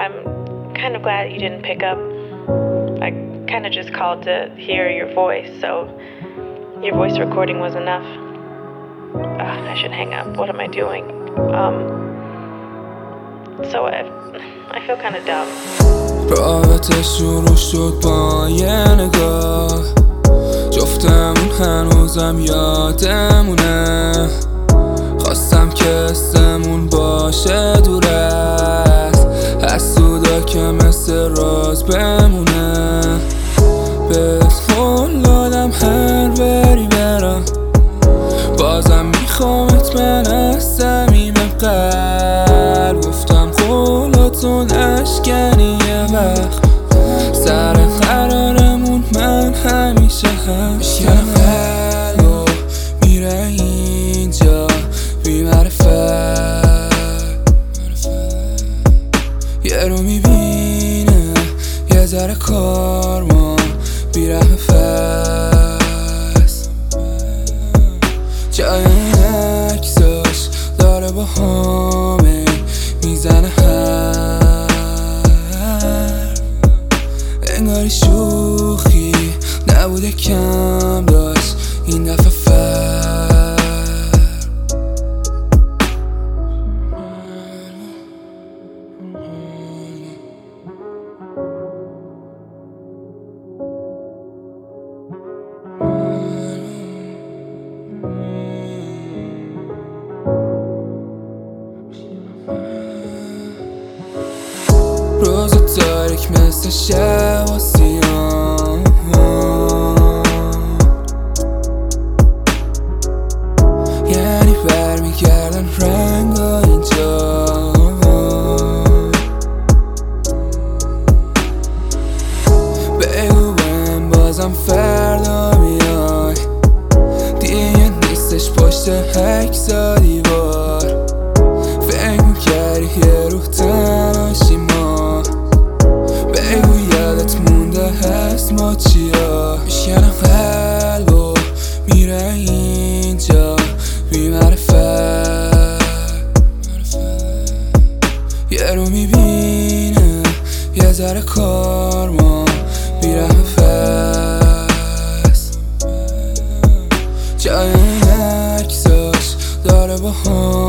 I'm kind of glad you didn't pick up. I kind of just called to hear your voice, so your voice recording was enough. I should hang up. What am I doing? So I feel kind of dumb. رابطه شروع شد با یه نگاه، جفتمون هنوزم یادمونه. خواستم که اسممون باشه دور از حسودا که مثل راز بمونه. بهت قول دادم هر بری برم، بازم میخوامت من از صمیم قلب. گفتم قولاتو نشکنی یه وقت، سر قرارمون من همیشه میشکنم قلب و میره اینجا بی معرفت. یه رو میبینه یه ذره کارمان بی رحم فست. جای این عکساش داره با همه میزنه انگاری شوخی نبوده کم داشت این دفعه روز تاریک مثل شب و سیاه، یعنی برمیگردن رنگا اینجا. بگو بهم بازم فردا میای، دیگه نیستش پشت عکسا دیوار. فکر میکردی یه روح تنهاشی ما، بگو یادت مونده هست ما چیا. میشکنم قلب و میره اینجا بی معرفت. یه رو میبینه یه ذره کارمان بی رحم فست. جای این عکساش داره با هم